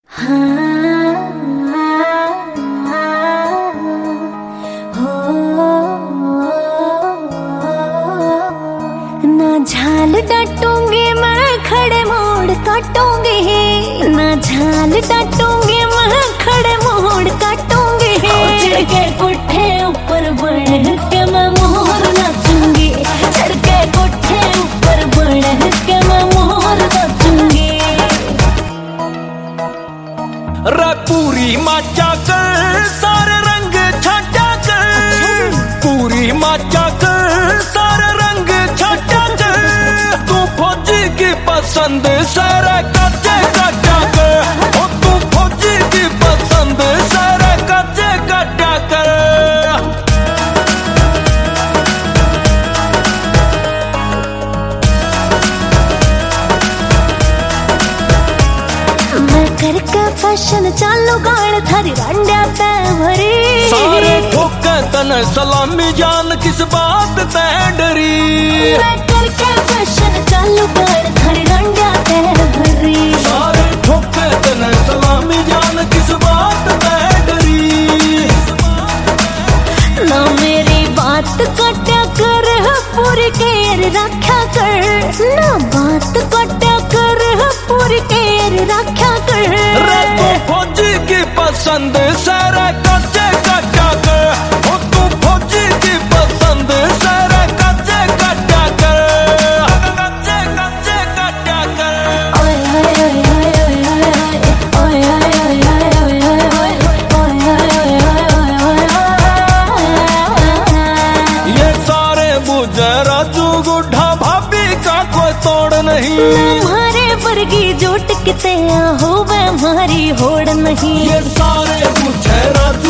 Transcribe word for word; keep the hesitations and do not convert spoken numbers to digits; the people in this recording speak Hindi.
ना झाल डांटूंगी मैं खड़े मोड़ काटूंगी, ना झाल डांटूंगी मैं खड़े मोड़ काटूंगी। चढ़ के कोठे ऊपर बढ़ के मैं मोर नाचूंगी, चढ़ के कोठे ऊपर बढ़ के मैं मोर नाचूंगी। रे पूरी माचा कर सारे रंग छाटा कर, पूरी माचा कर सारे रंग छाटा कर। तू फौजी की पसंद सारे कच्चे काटा कर, ओ तू फौजी की पसंद सारे कच्चे काटा कर। मैं करके फैशन चालू गाड़ थारी रंडिया ते भरी, सारे ठोके तने सलामी जान किस बात ते डरी। मैं करके फैशन चालू गाड़ थारी रंडिया ते भरी, सारे ठोके तने सलामी जान किस बात ते डरी। ना मेरी बात कट्या कर पूरी केर रखा कर, ना बात कट्या कर पूरी केर रखा कर। रे तू फौजी की पसंद सारे कच्चे काटा कर, ओ तू फौजी की पसंद सारे कच्चे काटा कर, कच्चे कच्चे काटा कर। ओए ओए ओए ओए ओए ओए ओए ओए। ये सारे बुझे राजू गुड्ढा भाभी का कोई तोड़ नहीं, हमारे वर्गी जोट किते हो वे हमारी होड़ नहीं। ये सारे बुझे राजू